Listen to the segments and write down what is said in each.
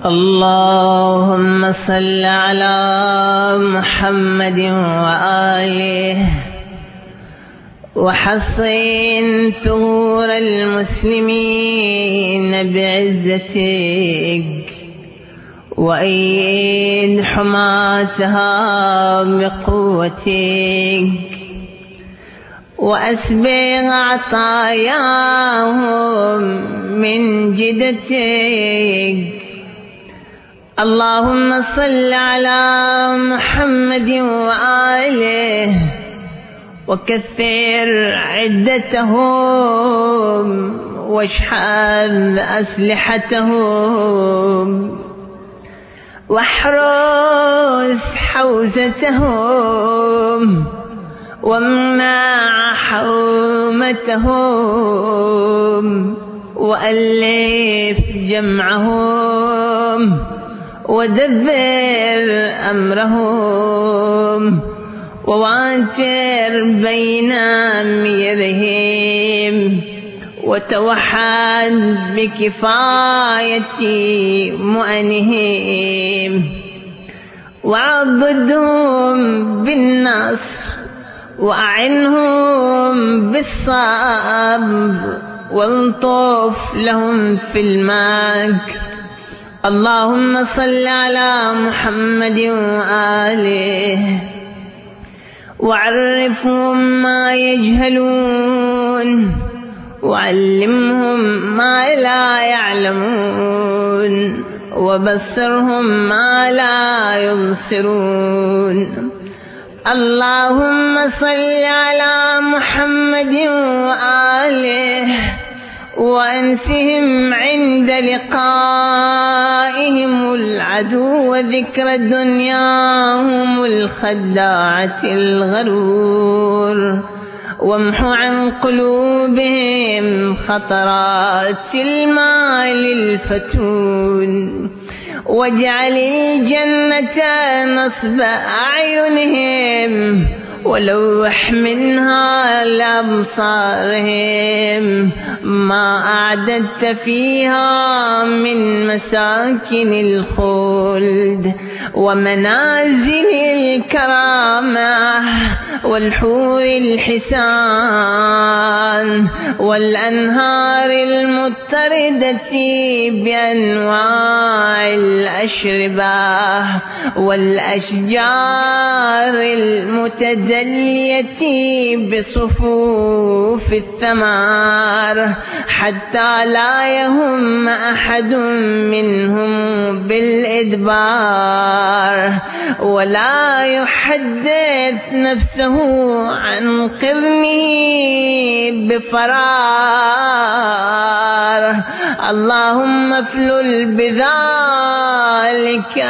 اللهم صل على محمد وآله وحصن ثغور المسلمين بعزتك وأيد حماتها بقوتك وأسبغ عطاياهم من جدتك. اللهم صل على محمد وآله وكثر عدتهم واشحذ أسلحتهم واحرس حوزتهم وامنع حومتهم وألف جمعهم ودبر أمرهم وواتر بين أميرهم وتوحد بكفاية مؤنهم وعضدهم بالنصر وأعنهم بالصبر والطف لهم في المكر. اللهم صل على محمد وآله وعرفهم ما يجهلون وعلمهم ما لا يعلمون وبصرهم ما لا يبصرون. اللهم صل على محمد وآله وأنسهم عند لقائهم العدو وذكر دنياهم الخداعة الغرور وامح عن قلوبهم خطرات المال الفتون واجعل الجنة نصب أعينهم ولوح منها لأبصارهم ما أعددت فيها من مساكن الخلد ومنازل الكرامة والحور الحسان والأنهار المضطردة بأنواع الأشربة والأشجار المتدلية بصفوف الثمار حتى لا يهم أحد منهم بالإدبار ولا يحدث نفسه عن قرنه بفرار. اللهم افلل بذلك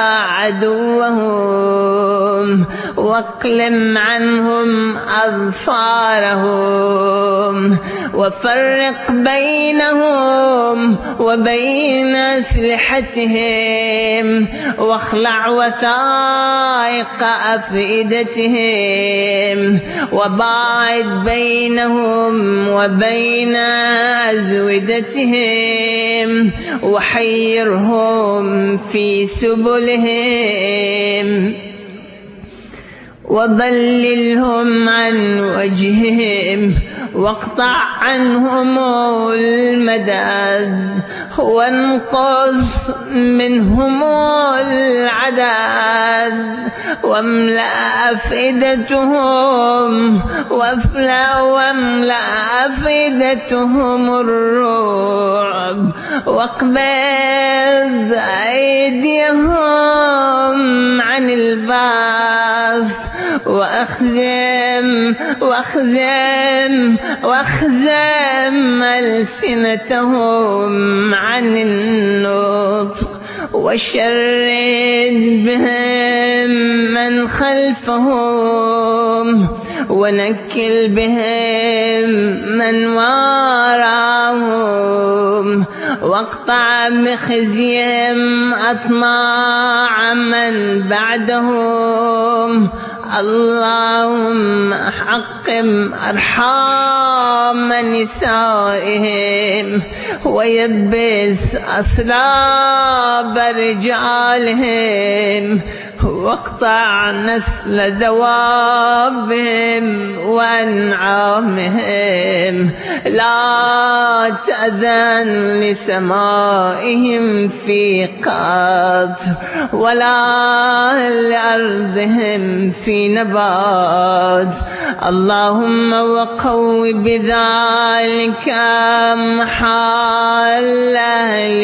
عدوهم واقلم عنهم أظفارهم وفرق بينهم وبين أسلحتهم واخلع وثائق أفئدتهم وباعد بينهم وبين أزودتهم وحيرهم في سبلهم وضللهم عن وجههم واقطع عنهم المدد وانقص منهم العدد واملأ أفئدتهم واملأ أفئدتهم الرعب واقبض أيديهم عن البعث واخزم ألسنتهم عن النطق وشرد بهم من خلفهم ونكل بهم من وراءهم واقطع بخزيهم أطماع من بعدهم اللهم حقم أرحام نسائهم ويبس أصلاب رجالهم واقطع نسل دوابهم وأنعامهم. لا تأذن لسمائهم في قطر ولا لأرضهم في نبات. اللهم وقو بذلك محال أهل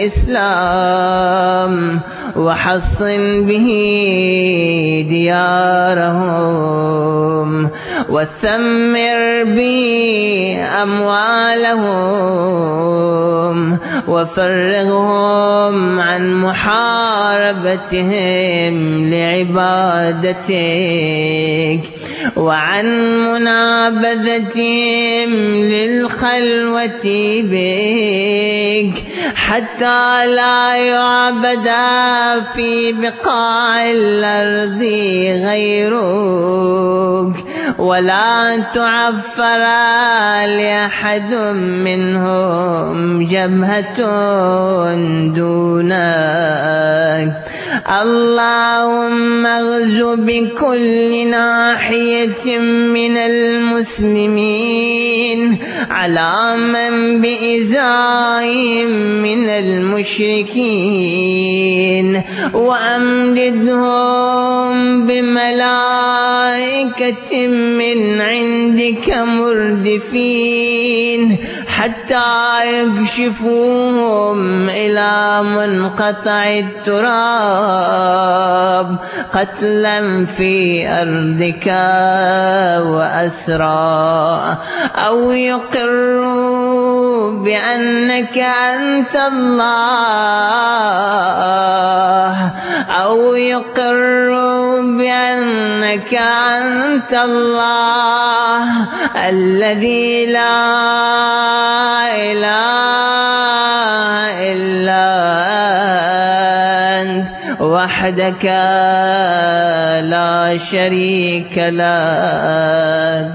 الإسلام وحصن به ديارهم وثمر به أموالهم وفرغهم عن محاربتهم لعبادتك وعن منابذتهم للخلوة بك حتى لا يعبد في بقاع الأرض غيرك ولا تعفر لأحد منهم جبهة دونك. اللهم اغزو بكل ناحية من المسلمين على من بإزائهم من المشركين وأمددهم بملائكة من عندك مردفين حتى يكشفوهم إلى منقطع التراب قتلا في أرضك وأسرى أو يقروا بأنك أنت الله أو يقروا بأنك أنت الله الذي لا إله إلا أنت وحدك لا شريك لك.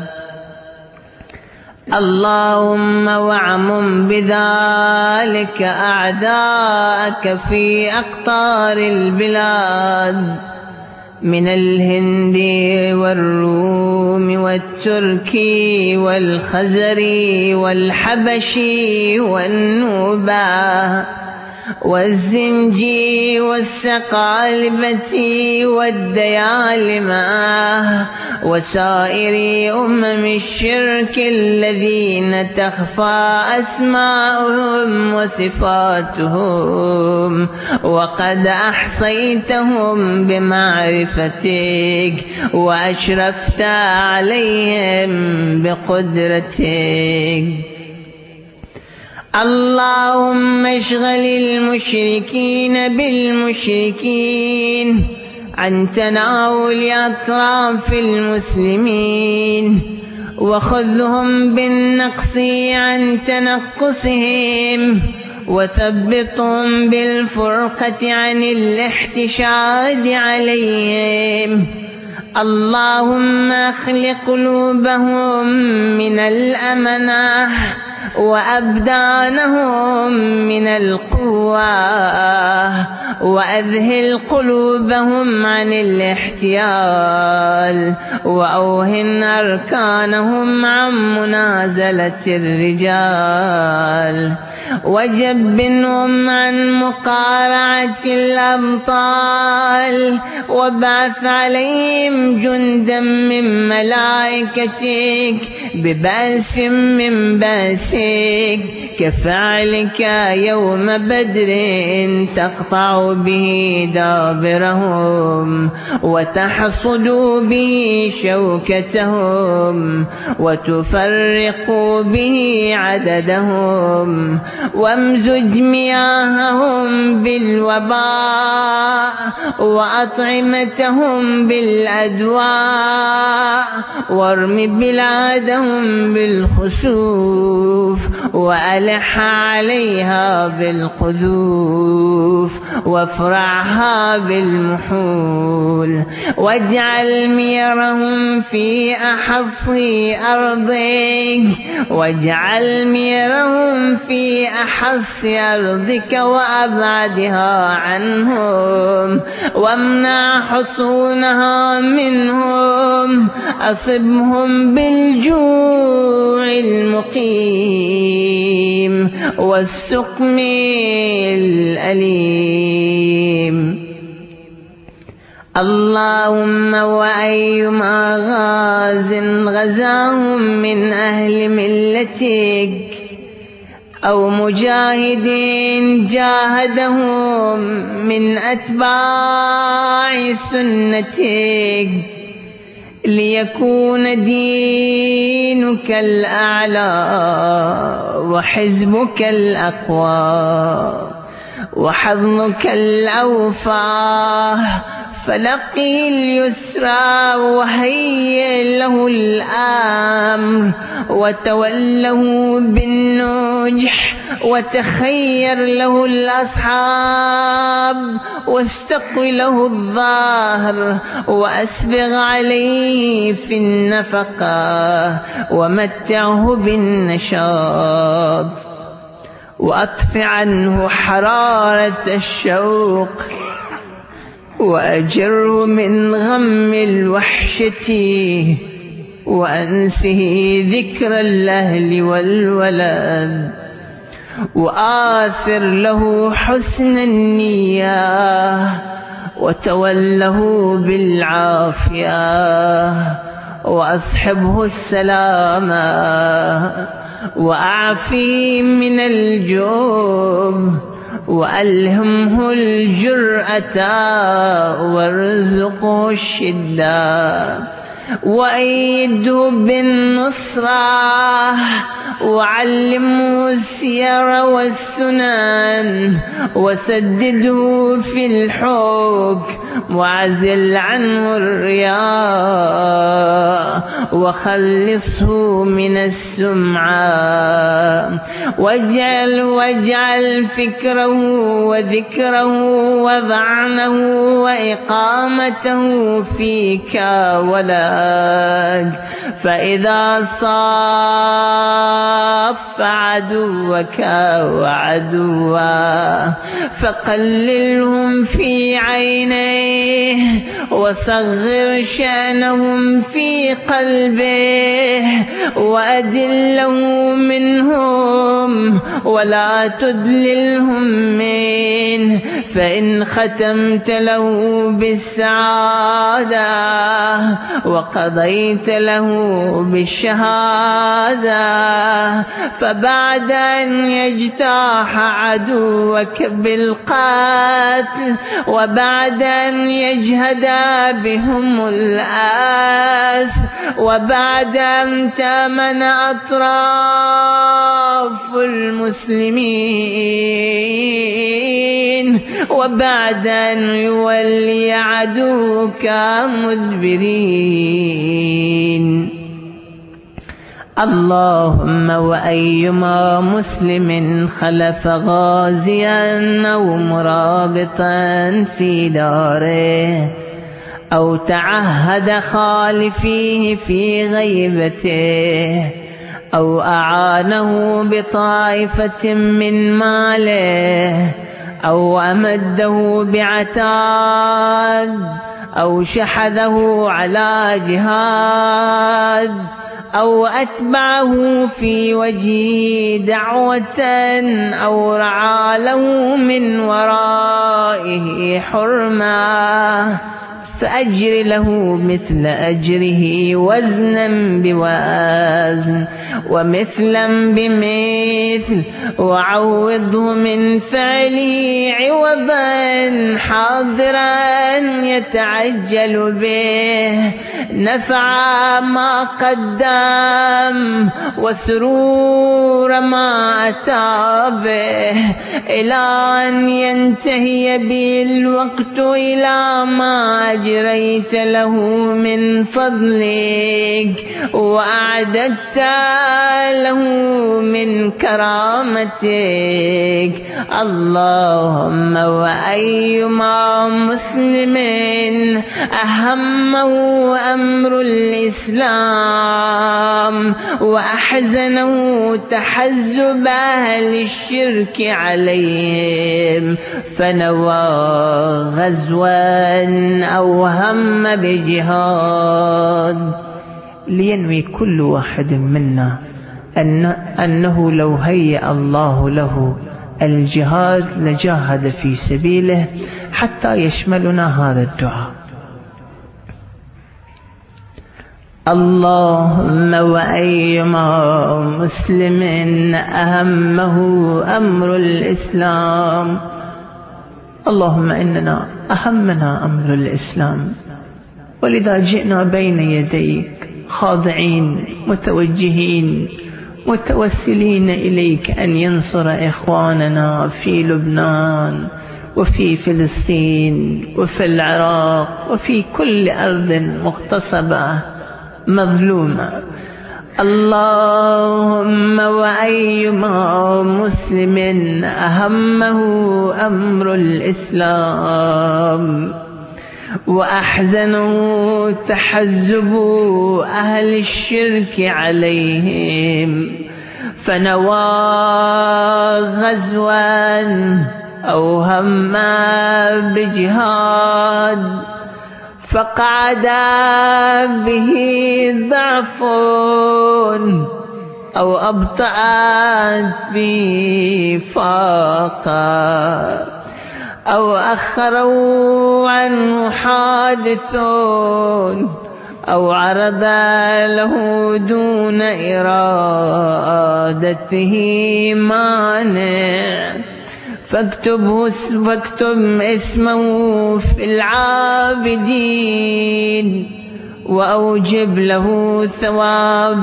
اللهم واعمم بذلك أعداءك في أقطار البلاد من الهند والروم والتركي والخزري والحبشي والنوبة والزنجي والسقالبة والديالمة وسائر الشرك الذين تخفى أسماؤهم وصفاتهم وقد أحصيتهم بمعرفتك وأشرفت عليهم بقدرتك. اللهم اشغل المشركين بالمشركين عن تناول أطراف المسلمين وخذهم بالنقص عن تنقصهم وثبتهم بالفرقة عن الاحتشاد عليهم. اللهم اخلق قلوبهم من الأمنة وأبدانهم من القوة وأذهل قلوبهم عن الاحتيال وأوهن أركانهم عن منازلة الرجال وجبنهم عن مقارعة الأبطال وابعث عليهم جندا من ملائكتك ببأس من بأسك كفعلك يوم بدر تقطع به دابرهم وتحصد به شوكتهم وتفرق به عددهم وامزج مياههم بالوباء وأطعمتهم بالأدواء وارم بلادهم بالخسوف وألح عليها بالقذوف وافرعها بالمحول، واجعل ميرهم في أحف أرضك، واجعل ميرهم في أحس أرضك وأبعدها عنهم، وامنع حصونها منهم، أصبهم بالجوع المقيم والسقم الأليم. اللهم وأيما غاز غزاهم من أهل ملتك أو مجاهد جاهدهم من أتباع سنتك ليكون دينك الأعلى وحزبك الأقوى وحظك الأوفى، فلقي اليسرى وهيئ له الأمر، وتوله بالنجح، وتخير له الأصحاب، واستق له الظهر، وأسبغ عليه في النفقة، ومتعه بالنشاط، وأطفئ عنه حرارة الشوق، وأجره من غم الوحشة، وأنسه ذكر الأهل والولد، وآثر له حسن النية، وتوله بالعافية، وأصحبه السلامة، وأعفيه من الجوب، وألهمه الجرأة، وارزقه الشدة، وأيده بالنصرة، وعلمه السير والسنن، وسدده في الحكم، وعزل عنه الرياء، وخلصه من السمعة، واجعل فكره وذكره وظعنه وإقامته فيك ولك، فإذا صاف عدوك وعدوه فقللهم في عينيه، وصغر شأنهم في قلبه، وأدله منهم ولا تدللهم منه، فإن ختمت له بالسعادة وقضيت له بالشهادة، فبعد أن يجتاح عدوك بالقتل، وبعد أن يجهد بهم الآس، وبعد أن تامن أطراف المسلمين، وبعد أن يولي عدوك مدبرين. اللهم وأيما مسلم خلف غازيا أو مرابطا في داره، أو تعهد خالفيه في غيبته، أو أعانه بطائفة من ماله، أو أمده بعتاد، أو شحذه على جهاد، أو أتبعه في وجهه دعوة، أو رعى له من ورائه حرمة، فأجر له مثل أجره وزنا بوزن ومثلا بمثل، وعوضه من فعله عوضا حاضرا يتعجل به نفع ما قدم وسرور ما أتى به، إلى أن ينتهي به الوقت إلى ما أجريت له من فضلك وأعددت له من كرامتك. اللهم وأيما مسلم أهمه أمر الإسلام وأحزنه تحزب أهل الشرك عليهم فنوى غزوا أو هم بجهاد، لينوي كل واحد منا أنه لو هيأ الله له الجهاد لجاهد في سبيله حتى يشملنا هذا الدعاء. اللهم وأيما مسلم أهمه أمر الإسلام. اللهم إننا أهمنا أمر الإسلام، ولذا جئنا بين يديك خاضعين متوجهين متوسلين إليك أن ينصر إخواننا في لبنان وفي فلسطين وفي العراق وفي كل أرض مغتصبة مظلومة. اللهم وأيما مسلم أهمه أمر الإسلام وأحزنه تحزب أهل الشرك عليهم فنوى غزوا أو هم بجهاد فقعد به ضعف أو أبطأت به فاقة أو أخروا عنه حادث أو عرض له دون إرادته مانع فاكتب اسمه في العابدين وأوجب له ثواب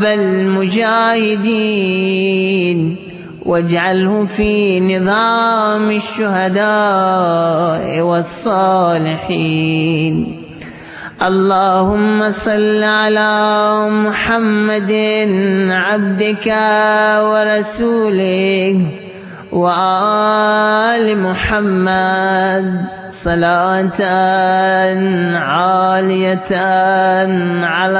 المجاهدين واجعله في نظام الشهداء والصالحين. اللهم صل على محمد عبدك ورسولك وآل محمد صلاة عالية على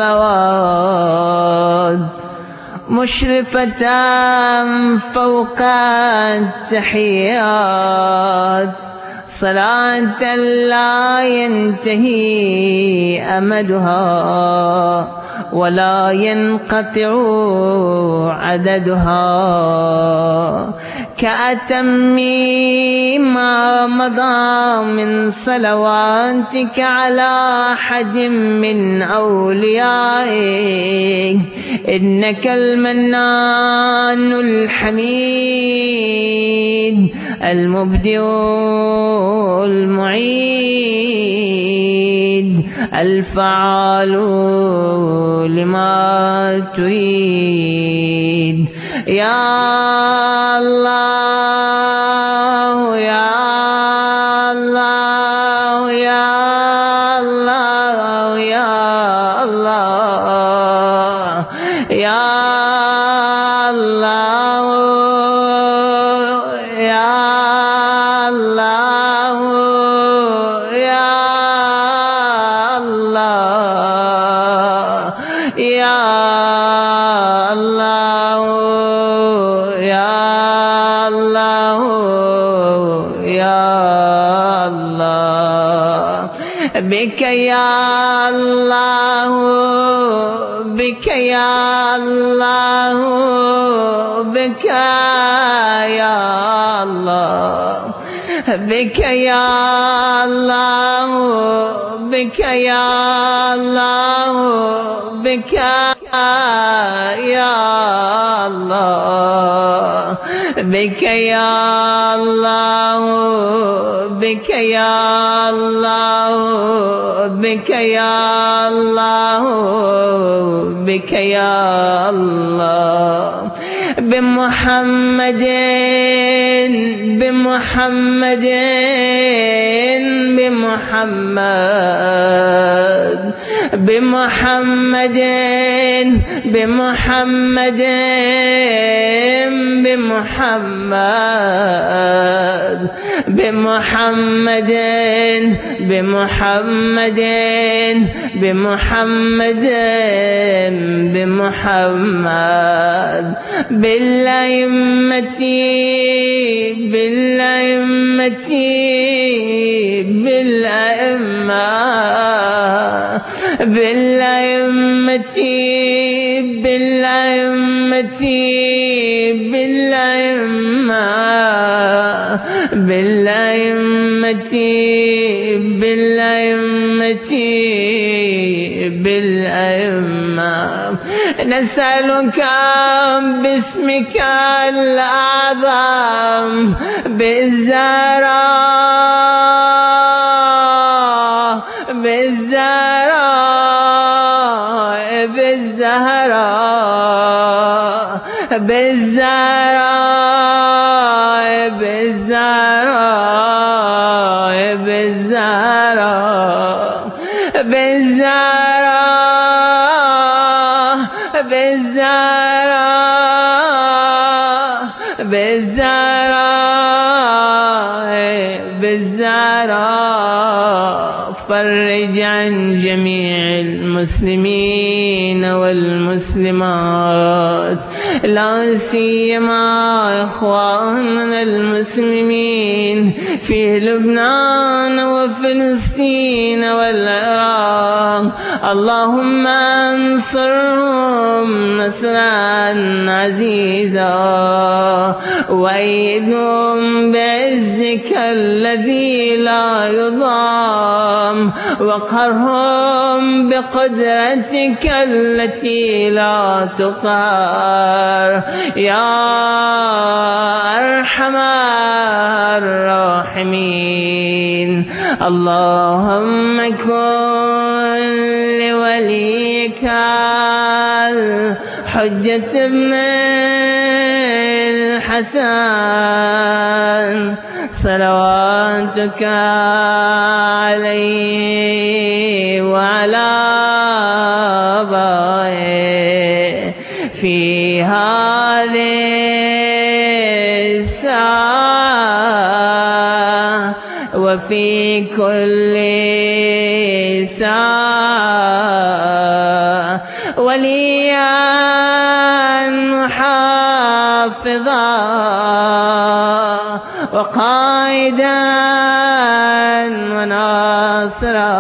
الصلوات مشرفة فوق التحيات صلاة لا ينتهي أمدها ولا ينقطع عددها كأتم ما مضى من صلواتك على أحد من أوليائك إنك المنان الحميد المبدئ المعيد الفعال لما تريد. يا الله يا الله يا الله يا الله يا الله يا الله يا الله يا الله يا الله يا الله بك يا الله بك يا الله بك يا الله بك يا الله بك يا الله بك يا الله بك يا الله بك يا الله بك يا الله بك يا الله بمحمد بمحمد بمحمد بمحمد بمحمد بمحمد بمحمد بمحمد بمحمد بمحمد بالأئمة بالأئمة بالأئمة بالأئمة بالأئمة بالأئمة بالأئمة بالأئمة بالأئمة نسألك باسمك الأعظم بالزهراء بالزهراء بالزهراء بالزهراء بالزهراء بالزهراء بالزهراء بالزهراء بالزهراء بالزهراء فرج عن جميع المسلمين والمسلمات لا سيما إخواننا المسلمين في لبنان وفلسطين والعراق اللهم انصرهم نصرا عزيزا وأيدهم بعزك الذي لا يضام وقهرهم بقدرتك التي لا تقهر يا أرحم الراحمين اللهم كن لوليك الحجة ابن الحسن صلواتك عليه وعلى آبائه في هذه الساعة وفي كل ساعة وليا محافظا وقائدا وناصرا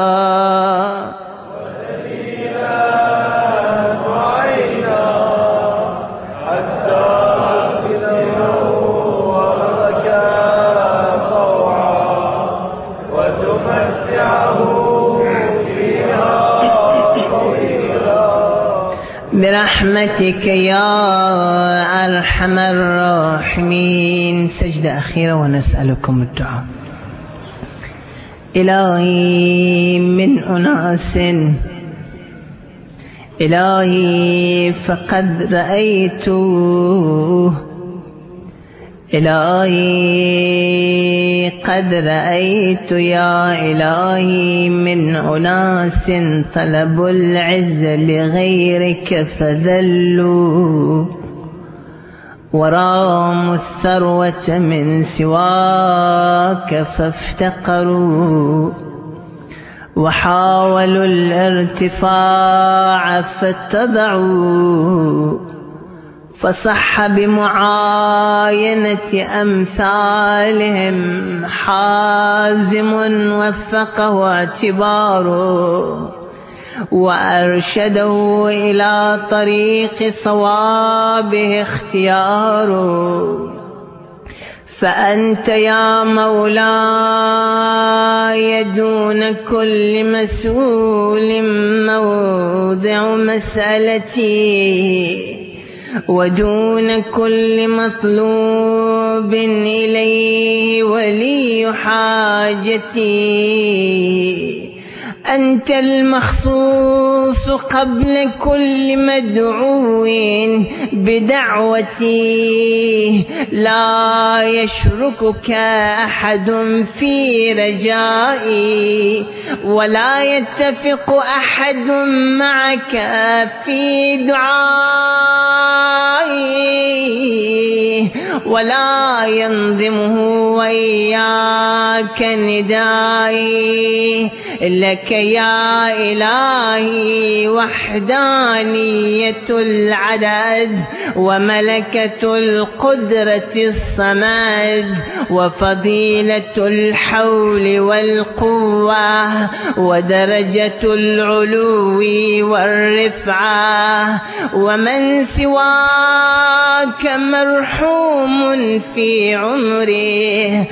برحمتك يا أرحم الراحمين. سجدة أخيرة ونسألكم الدعاء. إلهي من أناس إلهي فقد رأيت إلهي قد رأيت يا إلهي من أناس طلبوا العز بغيرك فذلوا وراموا الثروة من سواك فافتقروا وحاولوا الارتفاع فاتضعوا فصح بمعاينة أمثالهم حازم وفقه اعتباره وأرشده إلى طريق صوابه اختياره. فأنت يا مولاي دون كل مسؤول موضع مسألتي ودون كل مطلوب إليه ولي حاجتي. أنت المخصوص قبل كل مدعو بدعوتي، لا يشركك أحد في رجائي، ولا يتفق أحد معك في دعائي، ولا ينظمه وإياك ندائي. لك يا إلهي وحدانية العدد، وملكة القدرة الصمد، وفضيلة الحول والقوة، ودرجة العلو والرفعة. ومن سواك مرحوم في عمره،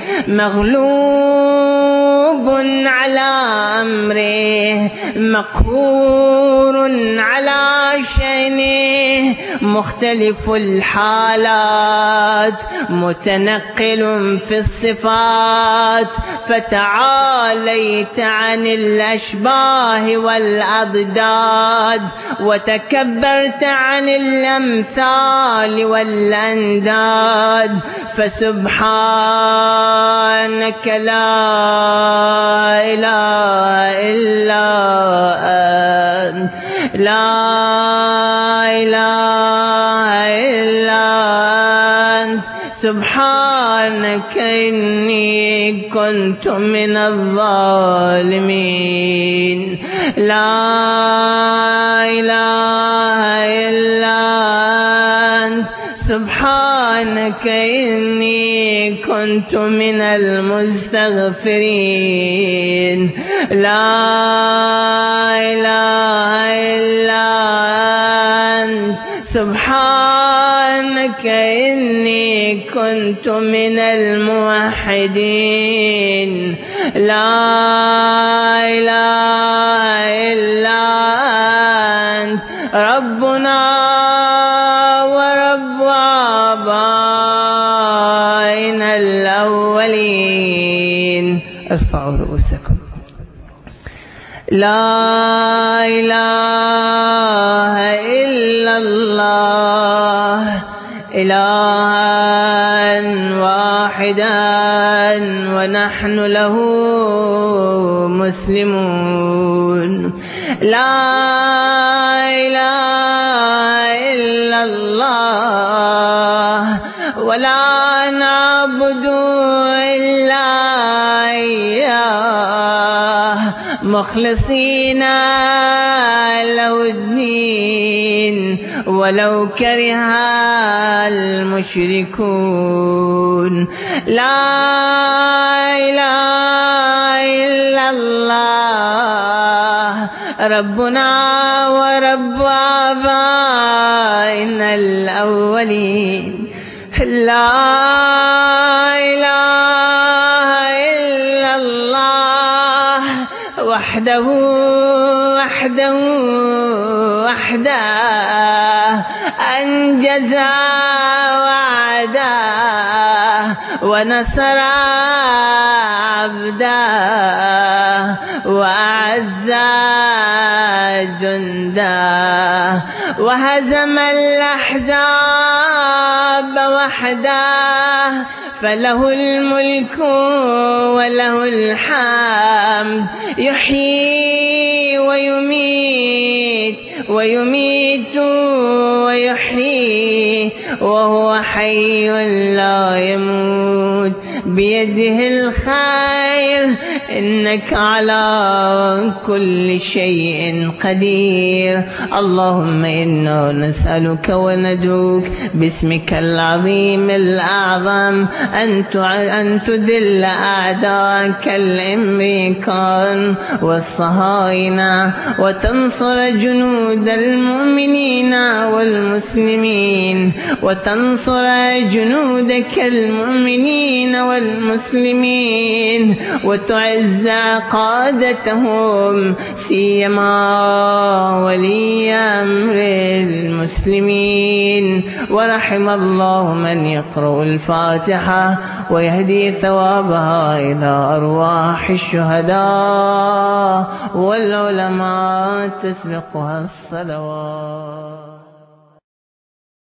مغلوب على أمره، مقهور على شأنه، مختلف الحالات، متنقل في الصفات. فتعاليت عن الأشباه والأضداد، وتكبرت عن الأمثال والأنداد. فسبحانك لا إله إلا أنت، لا إله إلا أنت. سبحانك إني كنت من الظالمين، لا إله إلا أنت. سبحانك إني كنت من المستغفرين، لا إله إلا أنت. سبحانك إني كنت من الموحدين، لا إله إلا أنت. ربنا ورب آبائنا الأولين. ارفعوا رؤوسكم. لا إله إلا الله، إلها واحدا ونحن له مسلمون. لا إله إلا الله، ولا نعبد إلا إياه، مخلصين له الدين ولو كره المشركون. لا إله إلا الله، ربنا ورب آبائنا الأولين. لا إله إلا الله، وحده وحده وحده، أنجز وعده ونصر عبده وأعز جنده، وهزم الأحزاب وحده. فله الملك وله الحمد، يحيي ويميت ويميت ويحيي، وهو حي لا يموت، بيده الخير، إنك على كل شيء قدير. اللهم إنا نسألك وندعوك باسمك العظيم الأعظم أن تذل أعداءك الأمريكان والصهاينة، وتنصر جنود المؤمنين والمسلمين، وتنصر جنودك المؤمنين والمسلمين، وتعز قادتهم، سيما ولي أمر المسلمين. ورحم الله من يقرأ الفاتحة ويهدي ثوابها إلى أرواح الشهداء والعلماء تسبقها الصلوات.